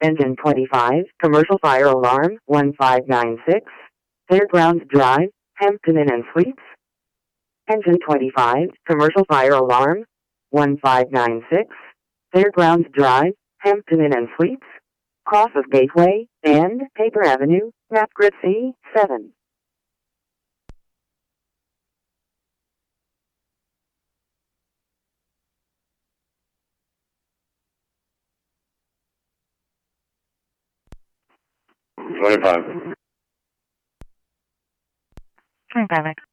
Engine 25, Commercial Fire Alarm 1596, Fairgrounds Drive, Hampton Inn and Suites. Engine 25, Commercial Fire Alarm 1596, Fairgrounds Drive, Hampton Inn and Suites, cross of Gateway and Paper Avenue, map grid C7. $25. $25.